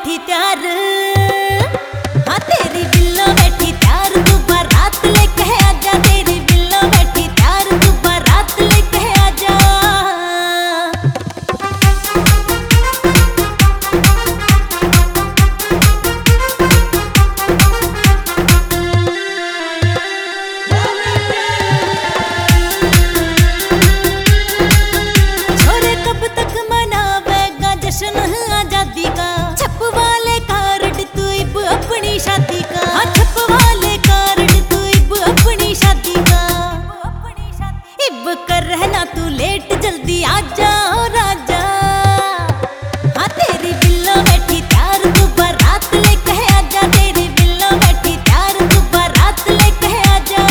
बैठी त्यार, हाँ तेरी बिल्लो बैठी त्यार, तू बारात लेके आजा। तेरी बिल्लो बैठी त्यार, तू बारात लेके आजा। छोरे कब तक मनावेगा जश्न आजादी का, छप वाले कार्ड तू इब अपनी शादी का, हाँ छप वाले कार्ड तू इब अपनी शादी का। इब कर रहना तू लेट, जल्दी आजा ओ राजा, हाँ तेरी बिल्लो बैठी त्यार, तू बारात लेके आजा। तेरी बिल्लो बैठी त्यार, तू बारात लेके आजा।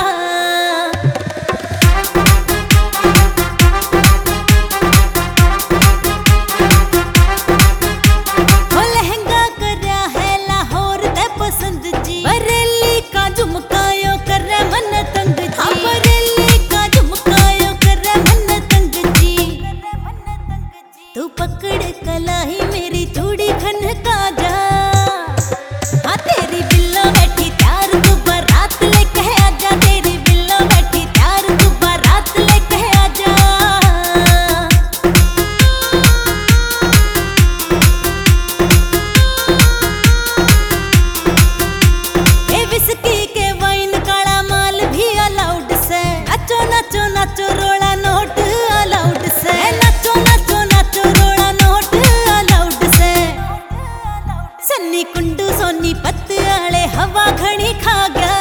हो लहंगा करया है लाहौर ते पसंद जी, बरेली का झुमकायो करे मन तंग जी, हाँ बरेली का झुमकायो करे मन तंग जी। तू पकड़ कलाई मेरी चूड़ी खनका जा, हाँ तेरी बिल्लो बैठी त्यार, तू बारात लेके आजा। तेरी बिल्लो बैठी त्यार, तू बारात लेके आजा। ए विस्की के वाइन काला माल भी अलाउड से, नाचो नाचो नाचो रोड़ा नोट अलाउड से, नाचो नाचो नाचो रोड़ा नोट अलाउड से। सन्नी कुंडू सोनी पत्ते आले हवा घनी खा गया,